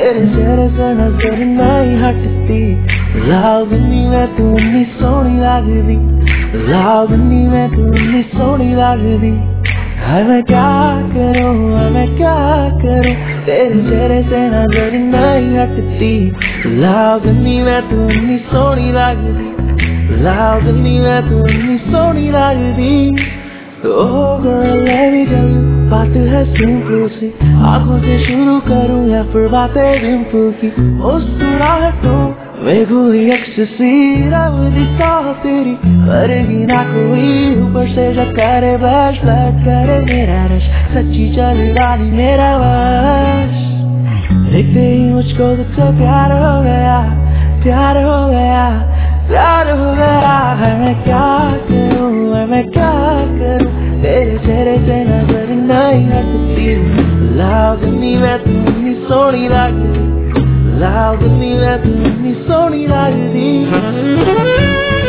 तेरे चेहरे से नजर नहीं हटती, लावनी में तू इतनी सोहनी लगदी, लावनी में तू इतनी सोहनी लगदी। हाय मैं क्या करूं, मैं क्या करूं, तेरे चेहरे से नजर नहीं हटती, लावनी में तू इतनी सोहनी लगदी, लावनी में तू इतनी सोहनी लगदी। Oh girl, let me tell you, बात है सिंपल सी, आंखों से शुरू करूं या फिर बातें डिंपल की। मुस्कुराहटों में कोई एक्सटेसी, रब दी चाह तेरी करेगी ना कोई, ऊपर से जब करे ब्लश ब्लश करे मेरा रश, सच्ची चल रानी मेरा वश। देखते ही मुझको तुझसे प्यार हो गया, प्यार हो गया, प्यार हो गया। है मैं क्या करूं, मैं क्या करूं, तेरे चेहरे से नजर नहीं हटती, लावनी में तू इतनी सोहनी लगदी, लावनी में तू इतनी सोहनी लगदी।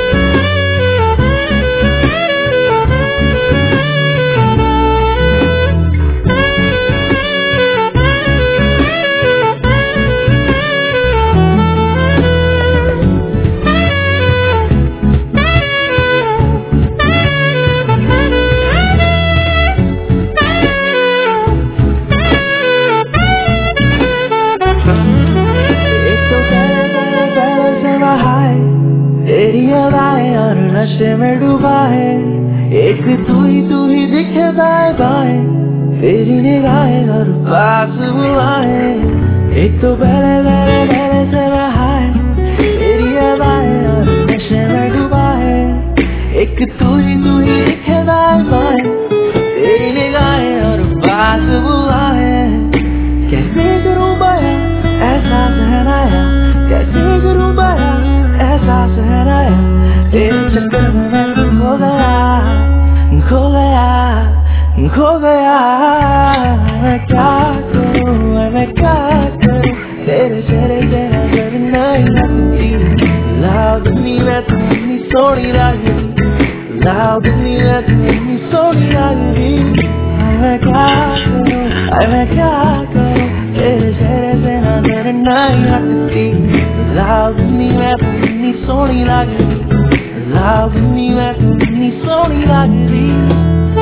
तेरी अदाएं और नशे में डूबा है, एक तू ही दिखे दाएं बाएं, तेरी निगाहें और पास बुलाए। एक तो पहले पहले पहले से रहा है, तेरी अदाएं और नशे में डूबा है, एक तू ही दिखे दाएं बाएं, तेरी निगाहें और पास बुलाए। कैसे करूं बयां एहसास है नया, कैसे करूं बयां एहसास है नया, तेरे चक्कर में मैं खो गया, खो गया, खो गया। मैं क्या करूं, मैं क्या करूं, तेरे चेहरे से नजर नहीं हटती, लावनी में तू इतनी सोहनी लगदी, लावनी में तू इतनी सोहनी लगदी। मैं क्या करूं, मैं क्या करूं, तेरे चेहरे से नजर नहीं हटती, लावनी में तू इतनी सोहनी लगदी, लावनी में तू इतनी सोहनी लगदी।